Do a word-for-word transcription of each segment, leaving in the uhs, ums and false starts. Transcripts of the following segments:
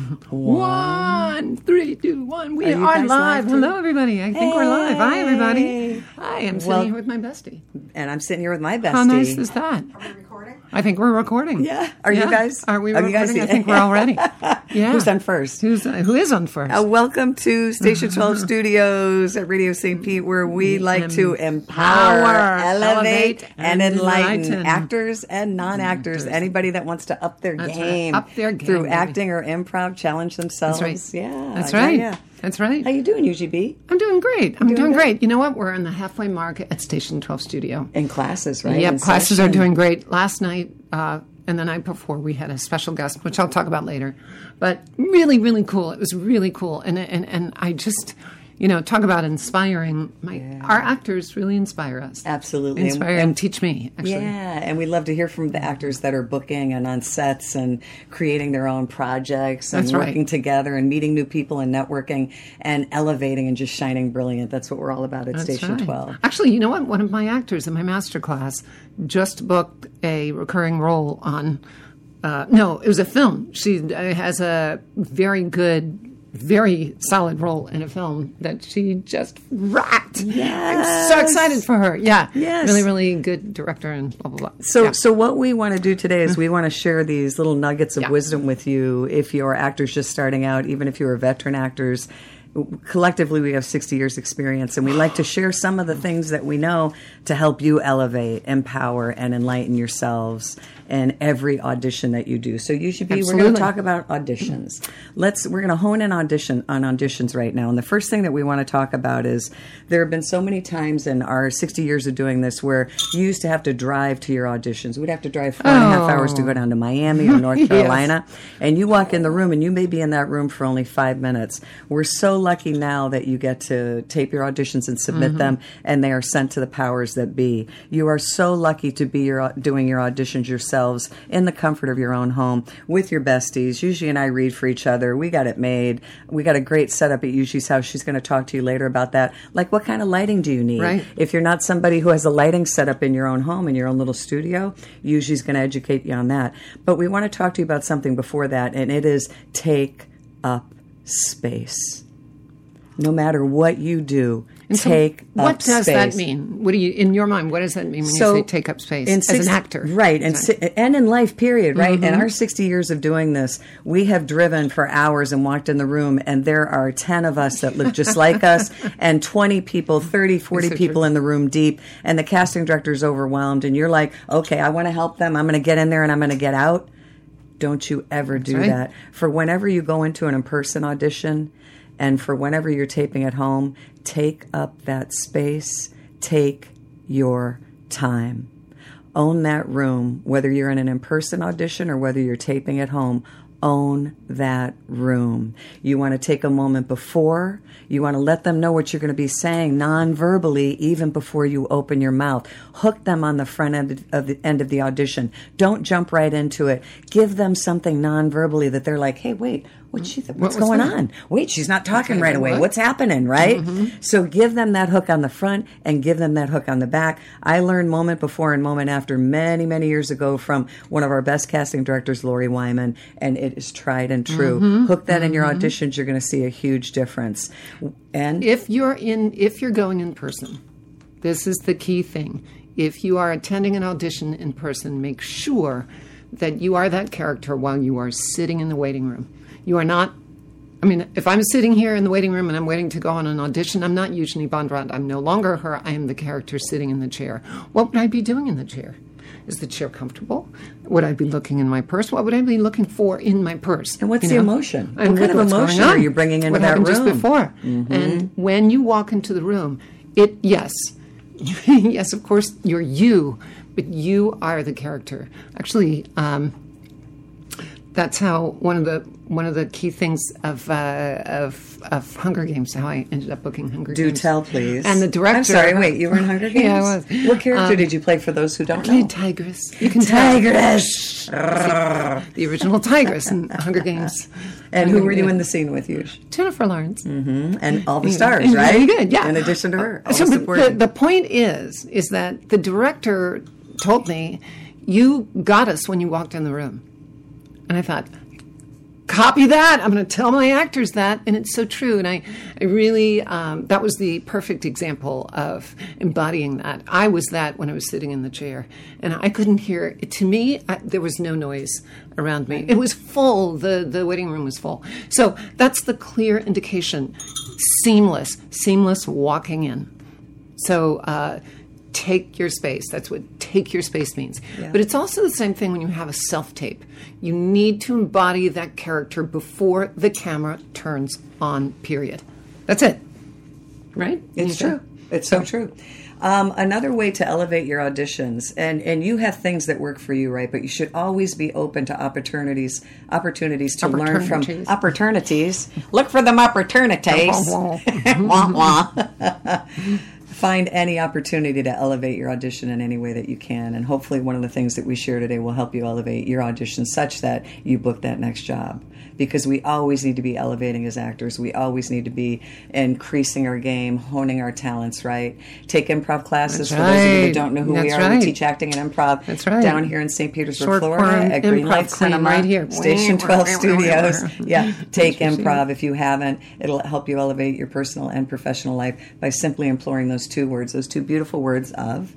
One, three, two, one. We are, are live. live Hello, everybody. I think hey. we're live. Hi, everybody. Hi, I'm sitting well, here with my bestie. And I'm sitting here with my bestie. How nice is that? Are we recording? I think we're recording. Yeah. Are yeah. you guys? Are we are recording? You guys? I think we're all ready. Yeah. Who's on first? Who's uh, Who is on first? Uh, welcome to Station twelve Studios at Radio Saint Pete, where we like um, to empower, power, elevate, elevate and, and enlighten, enlighten actors and non-actors. Anybody that wants to up their That's game, right. Up their game through baby. acting or improv, challenge themselves. That's right. Yeah. That's right. Yeah, yeah. That's right. How you doing, U G B? I'm doing great. I'm doing, doing good? great. You know what? We're in the halfway mark at Station twelve Studio. In classes, right? Yep, In classes session. are doing great. Last night uh, and the night before, we had a special guest, which I'll talk about later. But really, really cool. It was really cool. And and, and I just, you know, talk about inspiring. My yeah. Our actors really inspire us. Absolutely. Inspire and, and teach me, actually. Yeah, and we love to hear from the actors that are booking and on sets and creating their own projects and That's working right. together and meeting new people and networking and elevating and just shining brilliant. That's what we're all about at That's Station right. twelve. Actually, you know what? One of my actors in my master class just booked a recurring role on, uh, no, it was a film. She has a very good, very solid role in a film that she just rocked. Yes. I'm so excited for her. Yeah. Yes. Really, really good director and blah, blah, blah. So, yeah. so what we want to do today is we want to share these little nuggets of Yeah. wisdom with you if you're actors just starting out, even if you're veteran actors. Collectively, we have sixty years experience, and we like to share some of the things that we know to help you elevate, empower, and enlighten yourselves in every audition that you do. So you should be, Absolutely. we're going to talk about auditions. Let's, we're going to hone in audition on auditions right now. And the first thing that we want to talk about is there have been so many times in our sixty years of doing this where you used to have to drive to your auditions. We'd have to drive four and a half Oh. hours to go down to Miami or North Yes. Carolina. And you walk in the room and you may be in that room for only five minutes. We're so lucky now that you get to tape your auditions and submit Mm-hmm. them, and they are sent to the powers that be. You are so lucky to be your, doing your auditions yourselves in the comfort of your own home with your besties. Yuji and I read for each other. We got it made. We got a great setup at Yuji's house. She's going to talk to you later about that. Like, what kind of lighting do you need? Right. If you're not somebody who has a lighting setup in your own home, in your own little studio, Yuji's going to educate you on that. But we want to talk to you about something before that, and it is take up space. No matter what you do, And so take up what does space. that mean? What do you, in your mind, what does that mean when So, you say take up space in as six- an actor? Right, and, si- and in life, period, right? Mm-hmm. In our sixty years of doing this, we have driven for hours and walked in the room, and there are ten of us that look just like us, and twenty people, thirty, forty so people true. in the room deep, and the casting director is overwhelmed, and you're like, okay, I want to help them. I'm going to get in there and I'm going to get out. Don't you ever do right. that. For whenever you go into an in-person audition, and for whenever you're taping at home, take up that space. Take your time. Own that room, whether you're in an in-person audition or whether you're taping at home. Own that room. You want to take a moment before. You want to let them know what you're going to be saying non-verbally even before you open your mouth. Hook them on the front end of the end of the audition. Don't jump right into it. Give them something non-verbally that they're like, hey, wait, what's, she th- what's What was going that? on? Wait, she's not talking Okay, right away. what? What's happening, right? Mm-hmm. So give them that hook on the front and give them that hook on the back. I learned moment before and moment after many, many years ago from one of our best casting directors, Lori Wyman, and it is tried and true. Mm-hmm. Hook that in your auditions, you're going to see a huge difference. And If you're in, if you're going in person, this is the key thing. If you are attending an audition in person, make sure that you are that character while you are sitting in the waiting room. You are not, I mean, if I'm sitting here in the waiting room and I'm waiting to go on an audition, I'm not Eugenie Bondurant. I'm no longer her. I am the character sitting in the chair. What would I be doing in the chair? Is the chair comfortable? Would I be looking in my purse? What would I be looking for in my purse? And what's You the know? emotion? And What kind of what's going emotion on? are you bringing into what that happened room? just before? Mm-hmm. And when you walk into the room, it yes, yes, of course, you're you, but you are the character. Actually, um, that's how one of the one of the key things of uh, of of Hunger Games. How I ended up booking Hunger do Games. tell, please. And the director. I'm sorry, wait, you were in Hunger Games? Yeah, I was. What character Um, did you play for those who don't Played know? Tigress. You can Tigress. tell. The original Tigress in Hunger Games. And who were you in the scene with, you? Jennifer Lawrence. Mm-hmm. And all the stars, And right? Very good, yeah. In addition to her. All So, the but supporting. the, the point is, is that the director told me, you got us when you walked in the room. And I thought, copy that. I'm going to tell my actors that. And it's so true. And I, I really, um, that was the perfect example of embodying that. I was that when I was sitting in the chair. And I couldn't hear, to me, I, there was no noise around me. It was full. The, the waiting room was full. So that's the clear indication. Seamless, seamless walking in. So, uh, take your space. That's what take your space means. Yeah. But it's also the same thing when you have a self-tape. You need to embody that character before the camera turns on, period. That's it. Right? It's true. It's so true. Um, another way to elevate your auditions, and, and you have things that work for you, right? But you should always be open to opportunities opportunities to learn from opportunities. Look for them opportunities. Wah, wah. Find any opportunity to elevate your audition in any way that you can. And hopefully one of the things that we share today will help you elevate your audition such that you book that next job. Because we always need to be elevating as actors. We always need to be increasing our game, honing our talents, right? Take improv classes. That's for right. those of you that don't know who That's we are, right. we teach acting and improv. That's right. Down here in Saint Petersburg, Short Florida, form at Greenlight improv Cinema, right here. Station twelve Studios. Yeah, take That's improv if you haven't. It'll help you elevate your personal and professional life by simply employing those two words, those two beautiful words of...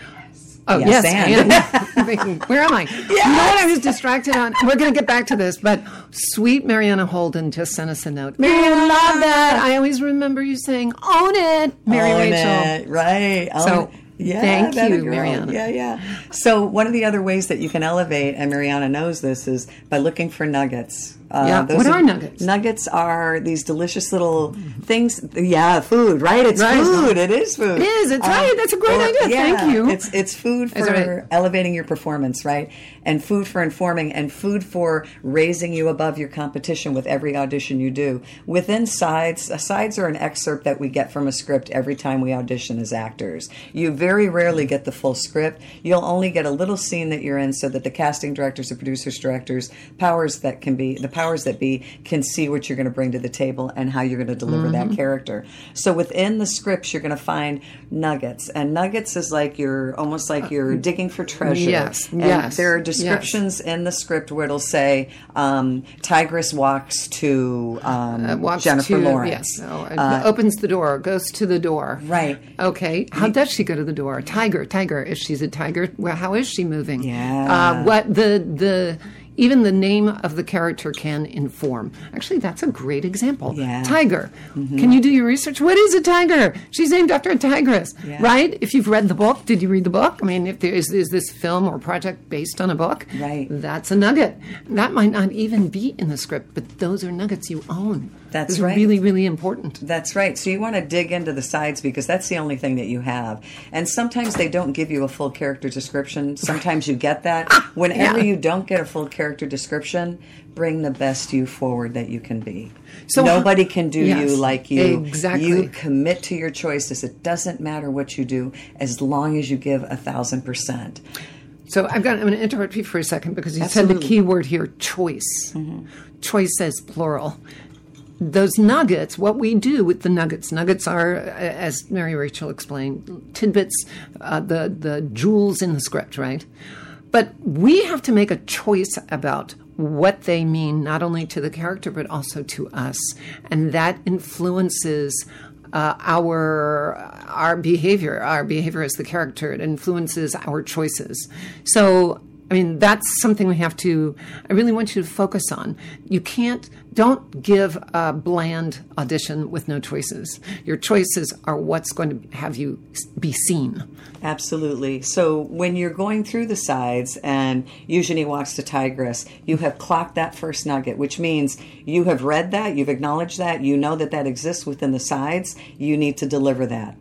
Oh, yes, yes and. and. Where am I? Yes. You know what I was distracted on? We're going to get back to this, but sweet Mariana Holden just sent us a note. Mariana, I love that. I always remember you saying, own it, Mary own Rachel. It. Right. Own so, it. Yeah, thank you, girl. Mariana. Yeah, yeah. So one of the other ways that you can elevate, and Mariana knows this, is by looking for nuggets. Uh, yeah. Those what are, are nuggets? Nuggets are these delicious little things. Yeah, food, right? It's right. food. It is food. It is. It's uh, right. That's a great or, idea. Yeah, Thank you. It's it's food for right. elevating your performance, right? And food for informing, and food for raising you above your competition with every audition you do. Within sides, sides are an excerpt that we get from a script every time we audition as actors. You very rarely get the full script. You'll only get a little scene that you're in, so that the casting directors, the producers, directors, powers that can be the powers that be can see what you're going to bring to the table and how you're going to deliver mm-hmm. that character. So within the scripts, you're going to find nuggets, and nuggets is like you're almost like you're digging for treasure. Yes, and yes. There are descriptions yes. in the script where it'll say um, Tigress walks to um, uh, walks Jennifer to, Lawrence. Yes, oh, uh, opens the door, goes to the door. Right. Okay. How does she go to the door? Tiger, tiger. If she's a tiger, well, how is she moving? Yeah. Uh, what the the. Even the name of the character can inform. Actually, that's a great example. Yeah. Tiger. Mm-hmm. Can you do your research? What is a tiger? She's named after a tigress, yeah. right? If you've read the book, did you read the book? I mean, if there is, is this film or project based on a book? Right. That's a nugget. That might not even be in the script, but those are nuggets you own. That's those right. are really, really important. That's right. So you want to dig into the sides because that's the only thing that you have. And sometimes they don't give you a full character description. Sometimes you get that. Whenever yeah. you don't get a full character description, bring the best you forward that you can be. So nobody can do yes, you like you. Exactly. You commit to your choices. It doesn't matter what you do as long as you give a thousand percent. So I've got. I'm going to interrupt you for a second because you Absolutely. said the key word here: choice. Mm-hmm. Choice says plural. Those nuggets, what we do with the nuggets, nuggets are, as Mary Rachel explained, tidbits, uh, the the jewels in the script, right? But we have to make a choice about what they mean, not only to the character, but also to us. And that influences uh, our our behavior, our behavior as the character. It influences our choices. So, I mean, that's something we have to, I really want you to focus on. You can't, don't give a bland audition with no choices. Your choices are what's going to have you be seen. Absolutely. So when you're going through the sides and Eugenie walks to Tigress, you have clocked that first nugget, which means you have read that, you've acknowledged that, you know that that exists within the sides, you need to deliver that.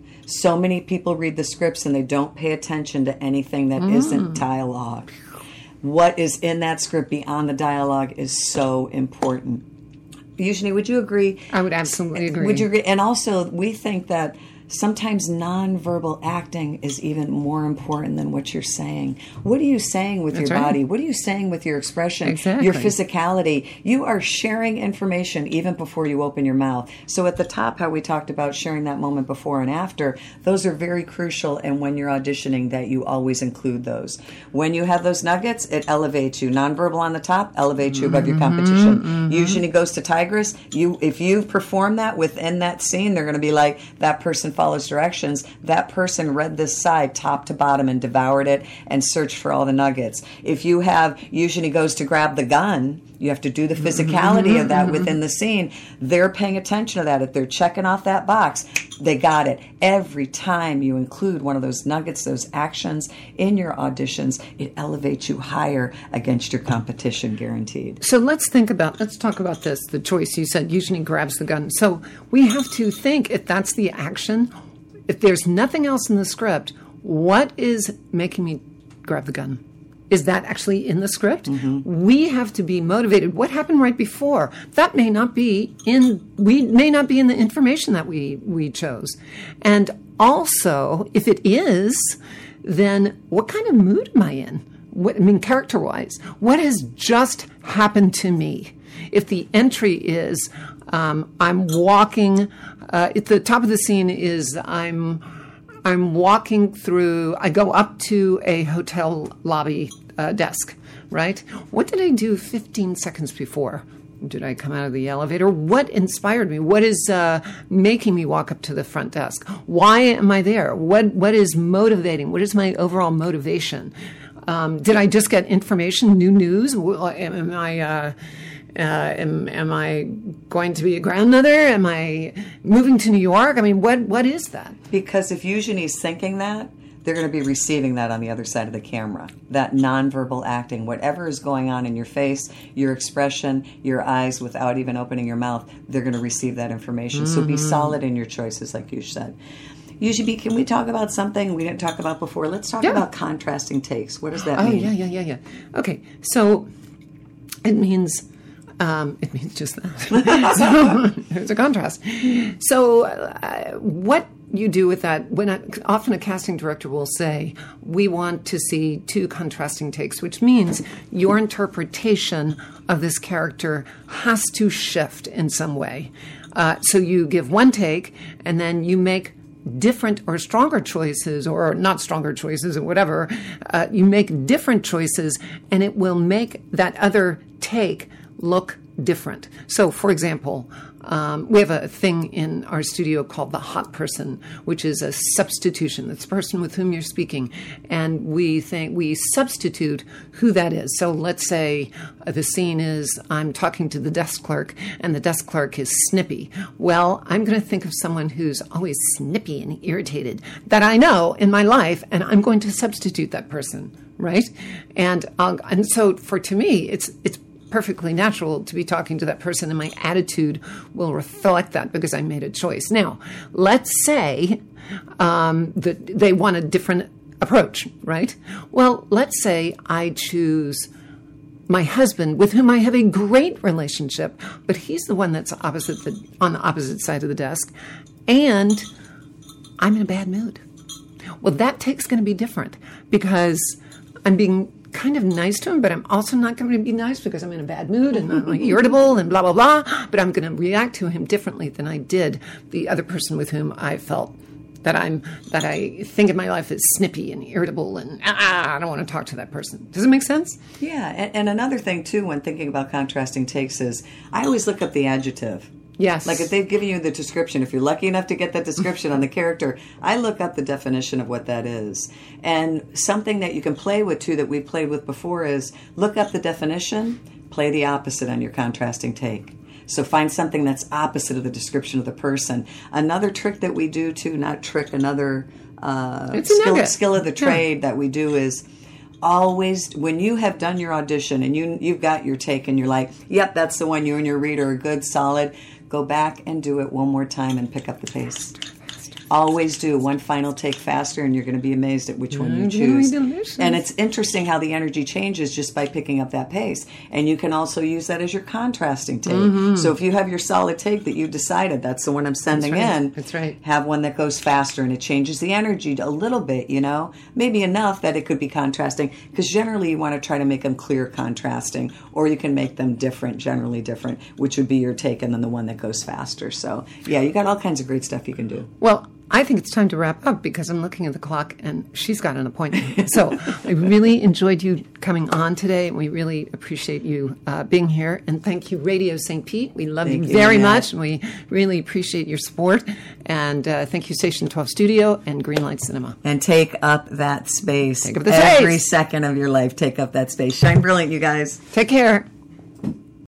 So many people read the scripts and they don't pay attention to anything that mm. isn't dialogue. What is in that script beyond the dialogue is so important. Eugenie, would you agree? I would absolutely agree. Would you agree? And also, we think that sometimes nonverbal acting is even more important than what you're saying. What are you saying with That's your right. body? What are you saying with your expression? Exactly. Your physicality? You are sharing information even before you open your mouth. So at the top, how we talked about sharing that moment before and after, those are very crucial. And when you're auditioning, that you always include those. When you have those nuggets, it elevates you. Nonverbal on the top elevates you above your competition. Mm-hmm. Usually goes to Tigress. You, if you perform that within that scene, they're going to be like, that person follows directions. That person read this side top to bottom and devoured it and searched for all the nuggets. If you have usually goes to grab the gun, you have to do the physicality of that within the scene. They're paying attention to that. If they're checking off that box, they got it. Every time you include one of those nuggets, those actions in your auditions, it elevates you higher against your competition, guaranteed. So let's think about, let's talk about this, the choice. You said usually grabs the gun. So we have to think, if that's the action, if there's nothing else in the script, what is making me grab the gun? Is that actually in the script? Mm-hmm. We have to be motivated. What happened right before? That may not be in, we may not be in the information that we, we chose. And also, if it is, then what kind of mood am I in? What, I mean, character-wise, what has just happened to me? If the entry is, um, I'm walking, uh, at the top of the scene is I'm, I'm walking through, I go up to a hotel lobby uh, desk, right? What did I do fifteen seconds before? Did I come out of the elevator? What inspired me? What is uh, making me walk up to the front desk? Why am I there? What What is motivating? What is my overall motivation? Um, did I just get information, new news? Am, am I... Uh, Uh, am, am I going to be a grandmother? Am I moving to New York? I mean, what what is that? Because if Eugenie's thinking that, they're going to be receiving that on the other side of the camera. That nonverbal acting, whatever is going on in your face, your expression, your eyes, without even opening your mouth, they're going to receive that information. Mm-hmm. So be solid in your choices, like you said. Usually, can we talk about something we didn't talk about before? Let's talk yeah. about contrasting takes. What does that oh, mean? Oh, yeah, yeah, yeah, yeah. Okay, so it means... Um, it means just that. So there's a contrast. So uh, what you do with that, when I, often a casting director will say, we want to see two contrasting takes, which means your interpretation of this character has to shift in some way. Uh, so you give one take, and then you make different or stronger choices, or not stronger choices, or whatever. Uh, you make different choices, and it will make that other take look different. So, for example, um, we have a thing in our studio called the hot person, which is a substitution. It's the person with whom you're speaking, and we think we substitute who that is. So let's say uh, the scene is I'm talking to the desk clerk, and the desk clerk is snippy. Well, I'm going to think of someone who's always snippy and irritated that I know in my life, and I'm going to substitute that person, right? And I'll, and so for to me, it's it's. perfectly natural to be talking to that person, and my attitude will reflect that because I made a choice. Now, let's say um, that they want a different approach, right? Well, let's say I choose my husband, with whom I have a great relationship, but he's the one that's opposite the, on the opposite side of the desk, and I'm in a bad mood. Well, that take's going to be different because I'm being kind of nice to him, but I'm also not going to be nice because I'm in a bad mood and I'm irritable and blah, blah, blah. But I'm going to react to him differently than I did the other person with whom I felt that I'm, that I think in my life is snippy and irritable and ah, I don't want to talk to that person. Does it make sense? Yeah. And, and another thing too, when thinking about contrasting takes is I always look up the adjective. Yes. Like if they've given you the description, if you're lucky enough to get that description on the character, I look up the definition of what that is. And something that you can play with too that we played with before is look up the definition, play the opposite on your contrasting take. So find something that's opposite of the description of the person. Another trick that we do too, not trick, another uh, skill, skill of the trade yeah. that we do is always, when you have done your audition and you, you've got your take and you're like, yep, that's the one, you and your reader are good, solid, go back and do it one more time and pick up the pace. Always do one final take faster, and you're going to be amazed at which one you Mm, choose. very delicious. And it's interesting how the energy changes just by picking up that pace. And you can also use that as your contrasting take. Mm-hmm. So if you have your solid take that you decided, that's the one I'm sending That's right. in. That's right. Have one that goes faster, and it changes the energy a little bit, you know, maybe enough that it could be contrasting, because generally you want to try to make them clear contrasting, or you can make them different, generally different, which would be your take, and then the one that goes faster. So yeah, you got all kinds of great stuff you can do. Well, I think it's time to wrap up because I'm looking at the clock and she's got an appointment. So I really enjoyed you coming on today. We really appreciate you uh, being here. And thank you, Radio Saint Pete. We love Thank you you, very Annette. much. And we really appreciate your support. And uh, thank you, Station twelve Studio and Greenlight Cinema. And take up that space. Take up the Every space. second of your life, take up that space. Shine brilliant, you guys. Take care.